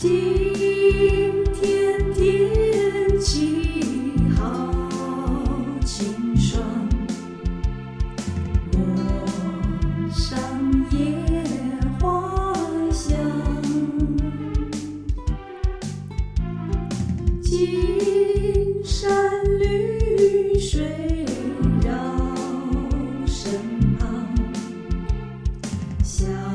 今天天气好清爽，陌上野花香，金山绿水绕身旁。